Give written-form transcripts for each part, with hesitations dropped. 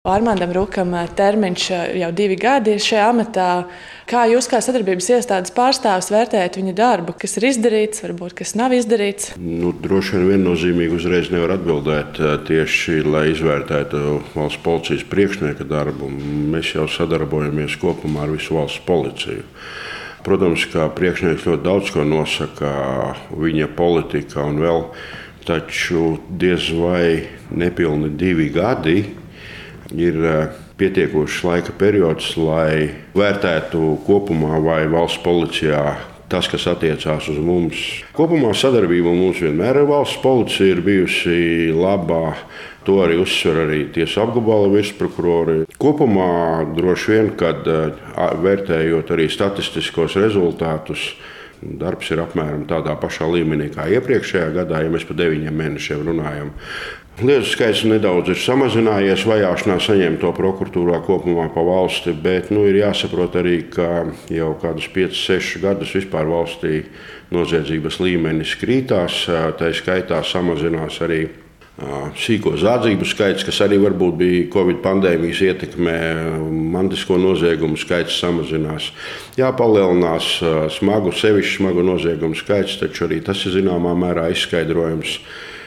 Armandam Rukam termiņš jau 2 gadi šajā amatā. Kā jūs kā sadarbības iestādes pārstāvis vērtējat viņa darbu? Kas ir izdarīts, varbūt kas nav izdarīts? Droši vien viennozīmīgi uzreiz nevar atbildēt tieši, lai izvērtētu valsts policijas priekšnieka darbu. Mēs jau sadarbojamies kopumā ar visu valsts policiju. Protams, ka priekšnieks ļoti daudz ko nosaka, viņa politika un vēl, taču diez vai nepilni 2 gadi ir pietiekošs laika periods, lai vērtētu kopumā, vai valsts policijā tas, kas attiecās uz mums. Kopumā sadarbība mums vienmēr ar valsts policiju ir bijusi labā. To arī uzsver arī tiesu apgabala virsprokurori. Kopumā droši vien, kad vērtējot arī statistiskos rezultātus, darbs ir apmēram tādā pašā līmenī kā iepriekšējā gadā, ja mēs par 9 mēnešiem runājam. Lietu skaits nedaudz ir samazinājies, vajāšanā saņemto prokuratūrā kopumā pa valsti, bet ir jāsaprot arī, ka jau kādus 5-6 gadus vispār valstī noziedzības līmenis krītās, tā skaitā samazinās arī sīko zādzību skaits, kas arī varbūt bija Covid pandēmijas ietekmē, mantisko noziegumu skaits samazinās. Jā, palielinās sevišķi smagu noziegumu skaits, taču arī tas ir zināmā mērā izskaidrojums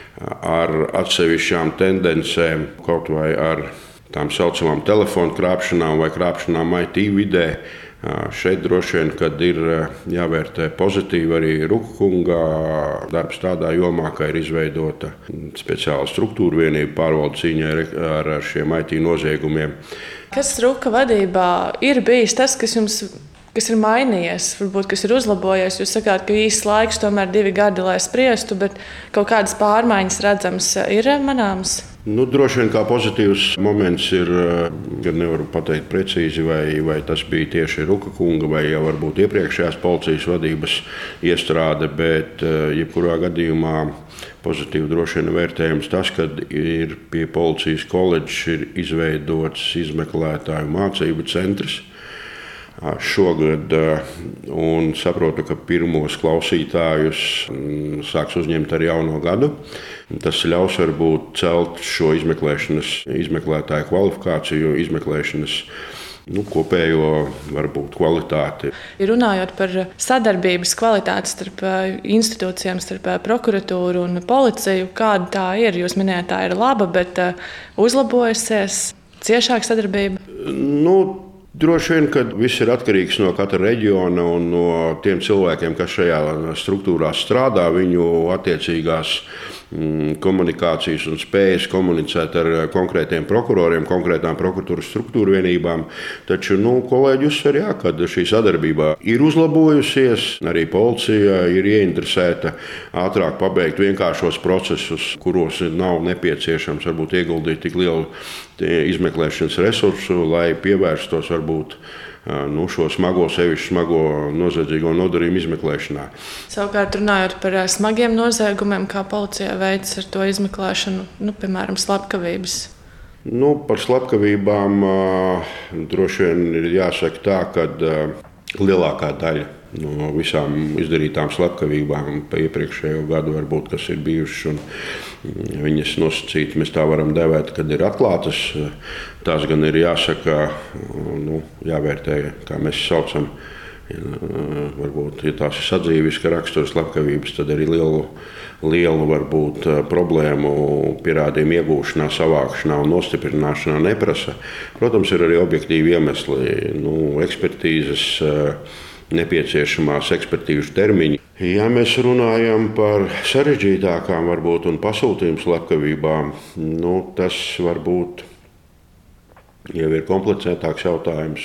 ar atsevišķām tendencēm, kaut vai ar tām saucamām telefonu krāpšanām vai krāpšanām IT vidē. Šeit droši vien, kad ir jāvērtē pozitīvi arī Ruka kunga darbs tādā jomā, ka ir izveidota speciāla struktūra vienība pārvaldes cīņai ar šiem IT noziegumiem. Kas Ruka vadībā ir bijis tas, kas ir mainījies, varbūt kas ir uzlabojies? Jūs sakāt, ka īsts laiks, tomēr 2 gadi, lai spriestu, bet kaut kādas pārmaiņas redzamas ir manāmas? Droši vien kā pozitīvs moments ir, kad nevaru pateikt precīzi, vai tas bija tieši Ruka kunga vai jau varbūt iepriekšējās policijas vadības iestrāde, bet jebkurā gadījumā pozitīvi droši vien vērtējums tas, ka ir pie policijas koledžas ir izveidots izmeklētāju mācību centrs šogad, un saprotu, ka pirmos klausītājus sāks uzņemt ar jauno gadu. Tas ļaus varbūt celt šo izmeklētāju kvalifikāciju, izmeklēšanas kopējo varbūt kvalitāti. Runājot par sadarbības kvalitāti starp institūcijām, starp prokuratūru un policiju, kāda tā ir? Jūs minējāt, tā ir laba, bet uzlabojusies ciešāka sadarbība? Droši vien, ka viss ir atkarīgs no katra reģiona un no tiem cilvēkiem, kas šajā struktūrā strādā, viņu attiecīgās komunikācijas un spējas komunicēt ar konkrētiem prokuroriem, konkrētām prokuratūras struktūru vienībām. Taču kolēģi uzsver, ka šī sadarbība ir uzlabojusies. Arī policija ir ieinteresēta ātrāk pabeigt vienkāršos procesus, kuros nav nepieciešams varbūt ieguldīt tik lielu izmeklēšanas resursu, lai pievērstos varbūt sevišķi smago noziedzīgo nodarījumu izmeklēšanā. Savukārt, runājot par smagiem noziegumiem, kā policija veic ar to izmeklēšanu, piemēram, slepkavības? Par slepkavībām droši vien ir jāsaka tā, ka lielākā daļa no visām izdarītām slepkavībām pa iepriekšējo gadu, varbūt, kas ir bijušas, un viņas nosacītas, mēs tā varam devēt, kad ir atklātas. Tās gan ir jāsaka, jāvērtē, kā mēs saucam, varbūt, ja tās ir sadzīviska rakstura slepkavības, tad arī lielu varbūt problēmu pierādījumu iegūšanā, savākšanā un nostiprināšanā neprasa. Protams, ir arī objektīvi iemesli, ekspertīzes, nepieciešamās ekspertīžu termiņi. Ja mēs runājam par sarežģītākām varbūt un pasūtījumu slepkavībām, tas varbūt jau ir komplicētāks jautājums,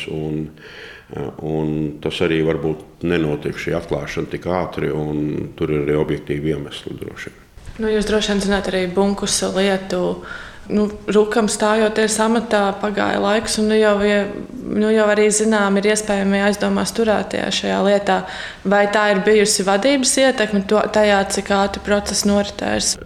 un tas arī varbūt nenotiek šī atklāšana tik ātri, un tur ir arī objektīvi iemesli droši vien. Jūs droši vien zināt arī Bunkusa lietu. Rukam stājoties amatā pagāja laiks, un jau arī zinām, ir iespējami aizdomās turētie šajā lietā. Vai tā ir bijusi vadības ietekme tajā, cik ātri process noritēs?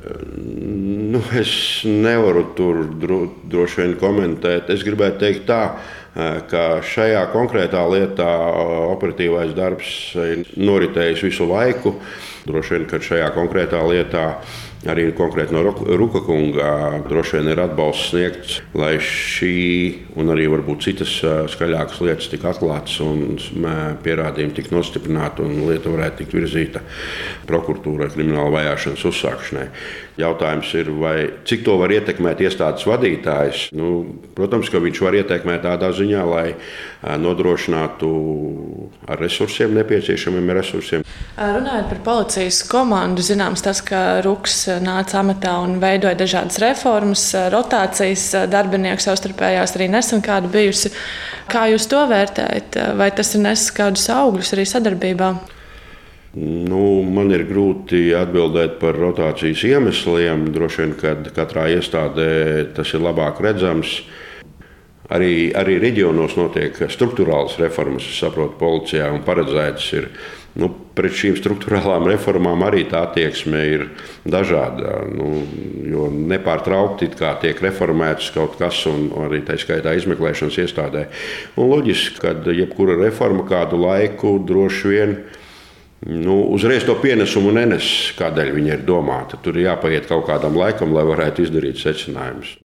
Es nevaru tur droši vien komentēt. Es gribētu teikt tā, ka šajā konkrētā lietā operatīvais darbs ir noritējis visu laiku. Droši vien, ka šajā konkrētā lietā arī konkrēti no Ruka kunga droši vien ir atbalsts sniegts, lai šī un arī varbūt citas skaļākas lietas tika atklātas un pierādījumi tika nostiprināti un lieta varētu tikt virzīta prokuratūrai krimināla vajāšanas uzsākšanai. Jautājums ir, cik to var ietekmēt iestādes vadītājs? Protams, ka viņš var ietekmēt tādā ziņā, lai nodrošinātu ar resursiem, nepieciešamiem resursiem. Runājot par policijas komandu, zināms tas, ka Ruks nāca amatā un veidoja dažādas reformas, rotācijas darbinieku savstarpējās arī nesen kāda bijusi. Kā jūs to vērtējat? Vai tas ir nesis kādus augļus arī sadarbībā? Man ir grūti atbildēt par rotācijas iemesliem. Droši vien, ka katrā iestādē tas ir labāk redzams. Arī reģionos notiek struktūrālas reformas, es saprotu, policijā un paredzētas ir. Pret šīm struktūrālām reformām arī tā attieksme ir dažāda. Jo nepārtraukti tiek reformēts kaut kas, un arī tā skaitā izmeklēšanas iestādē. Un loģiski, ka jebkura reforma kādu laiku droši vien uzreiz to pienesumu nenes, kādēļ viņa ir domāta. Tur ir jāpaiet kaut kādam laikam, lai varētu izdarīt secinājumus.